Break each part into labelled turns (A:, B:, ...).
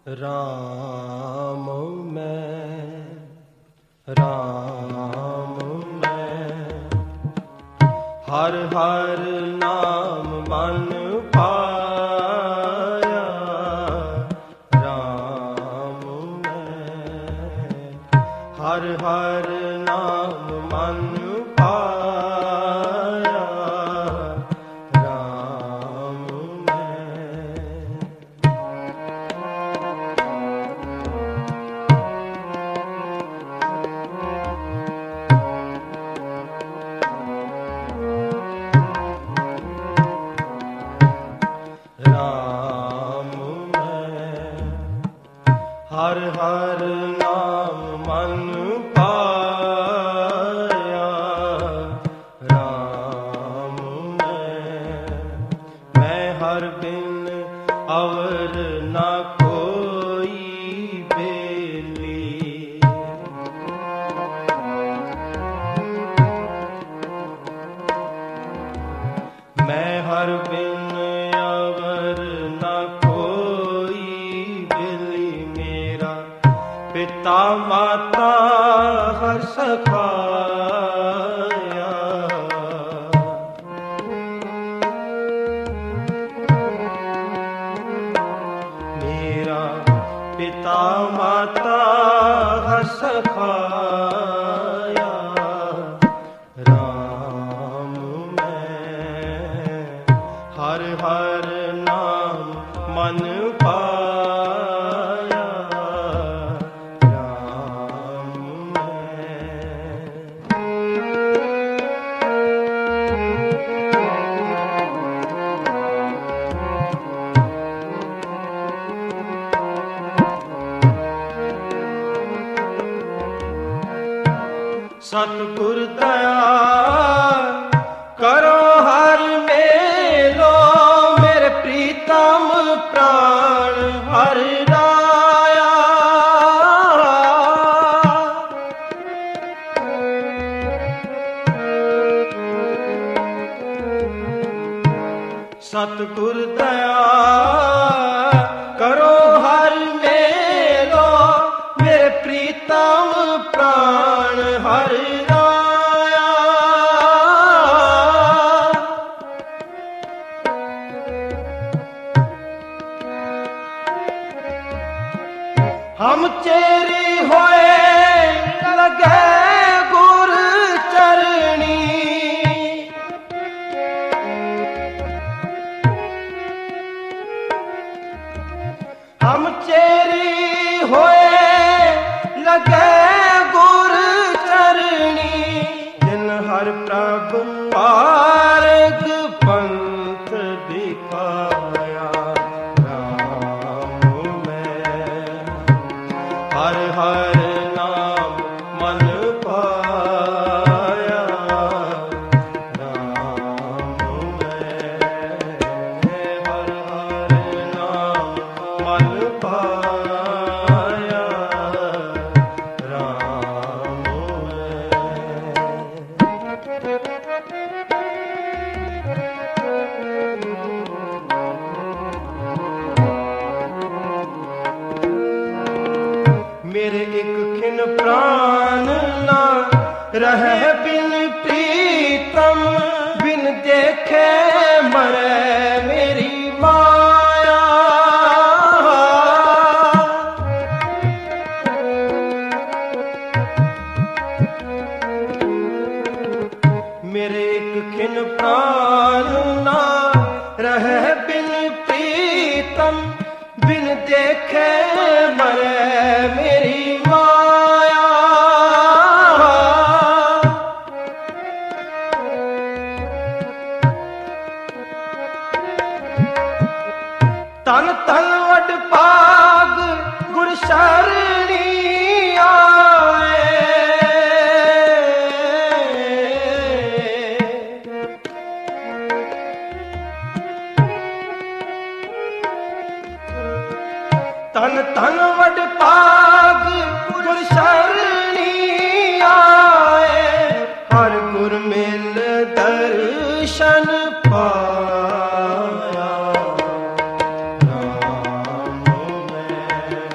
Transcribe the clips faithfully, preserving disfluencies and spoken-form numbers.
A: राम मैं राम मैं हर हर नाम मन पाया। राम मैं हर हर नाम मन पाया। राम राम मैं हर हर नाम मन पाया। राम मैं मैं हर बिन अवर न कोई बेली। मैं हर बिन पिता माता हर सखाया। मेरा पिता माता हर सखाया। राम मैं हर हर नाम मन पाया। सतगुर दया करो हर मेलो। मेरे प्रीतम प्राण हर राया। सतगुर दया करो हर मेलो। मेरे प्रीतम प्राण हर राया। हम चेरी होए लगे गुर चरणी। हम चेरी होए लगे गुर चरणी। जिन हर प्रभ पारग पंथ दिखाया। राम मैं हर हर नाम मन पाया। राम मैं हर हर नाम मन पाया। राम मेरे एक खिन प्राण ना रहे बिन प्रीतम। बिन देखे मरे मेरी माया। मेरे एक खिन प्राण ना रहे बिन प्रीतम। बिन देखे मरे मेरी माया। तन तन वड पाग गुर शरणी आए। तन तन वड पाग गुर शरणी आए। हर गुर मिल दर्शन पाया। राम मैं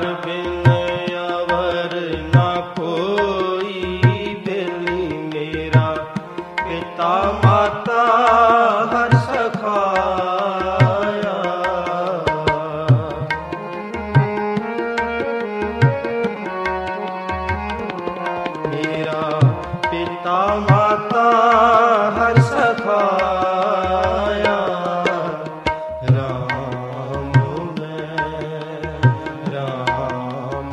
A: ਹਰ ਬਿਨ ਅਵਰ ਨਾ ਕੋਈ ਬੇਲੀ ਮੇਰਾ, ਪਿਤਾ ਮਾਤਾ ਹਰ ਸਖਾਇਆ। ਮੇਰਾ ਪਿਤਾ ਮਾਤਾ ਹਰ ਸਖਾਇਆ। ਰਾਮ ਮੈਂ ਰਾਮ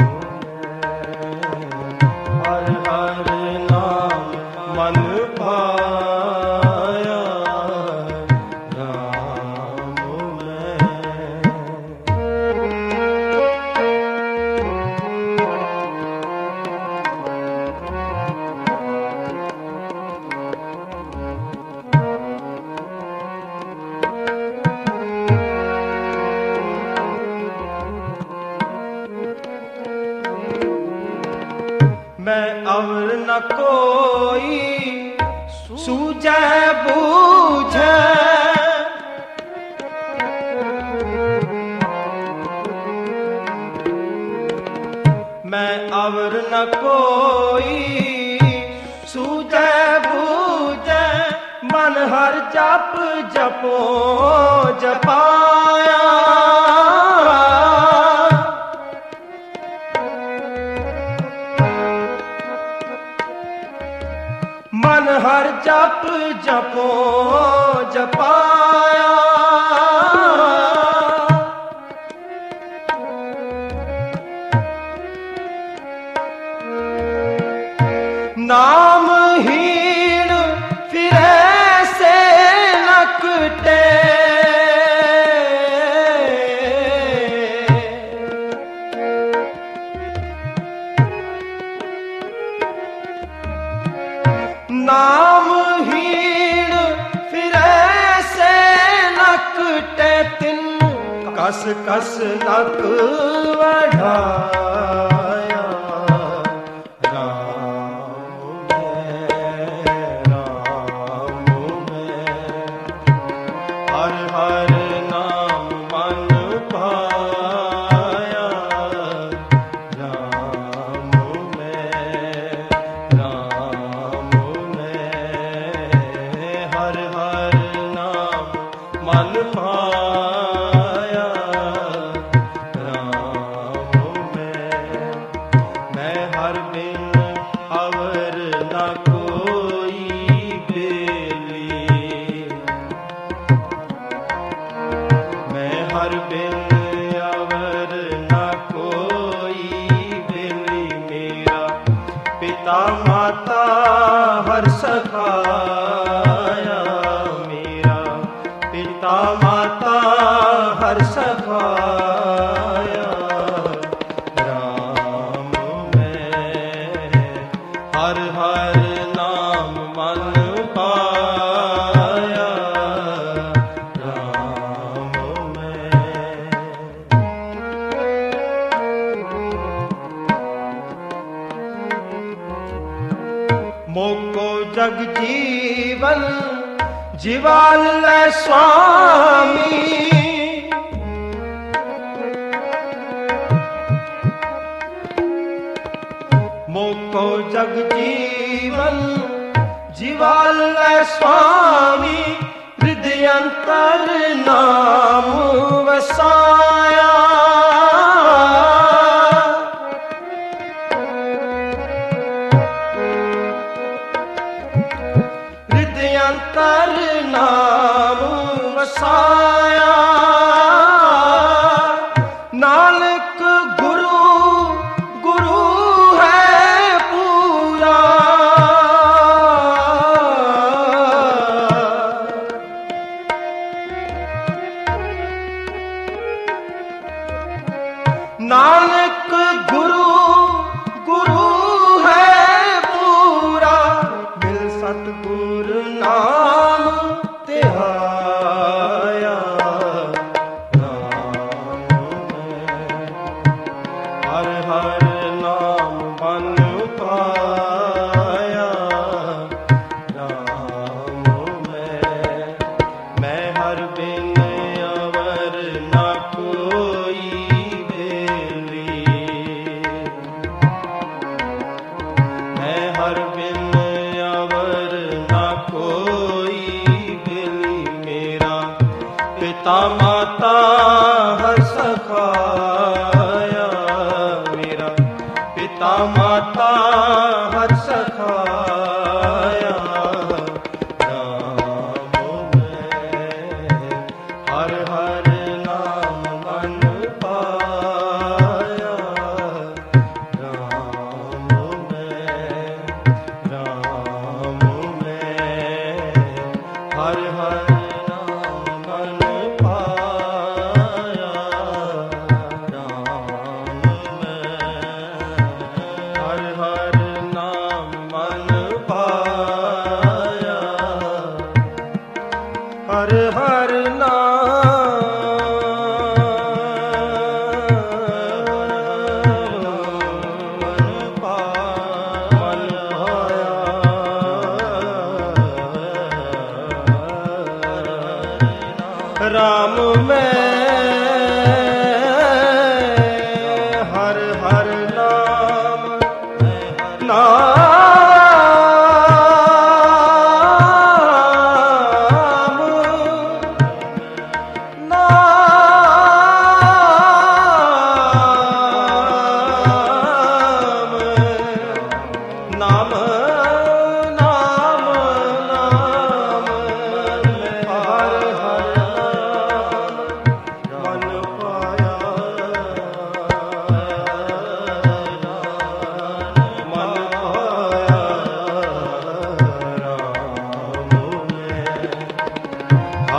A: ਮੈਂ ਹਰ ਹਰ ਨਾਮ ਮਨ ਪਾਇਆ। ਰਾਮ ਮੈਂ मैं अवर न कोई सूझै बूझै। मैं अवर न कोई सूझै बूझै, मन हर जप जपो जपाया। मन हर जप जपो जपाया। नामहीन फिरै से न कटे, नामहीन फिरै से न कटे, तिन कस कस नक बढ़ाया। राम मैं राम मैं हर हर नाम मन पाया। राम मैं राम हर हर नाम मन पाया। राम मैं मैं हर बिन अवर न कोई बेली। मैं हर बिन अवर न कोई बेली मेरा, पिता माता हर सखाया। मेरा पिता माता हर सखाया। राम मैं हर हर नाम मन पाया। राम मैं मोको जग जीवन जीवाल लै स्वामी। मोको जग जीवन जीवाल लै स्वामी, हृदय अंतर नाम वसाया। अंतर नाम वसाया। नानक गुरु गुरु है पूरा, नानक गुरु गुरु है पूरा, मिल सतगुर नाम तिहाया। राम हर हर नाम मन पाया। राम मैं मैं हर बिन अवर न कोई बेली।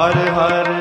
A: ਹਰ ਹਰ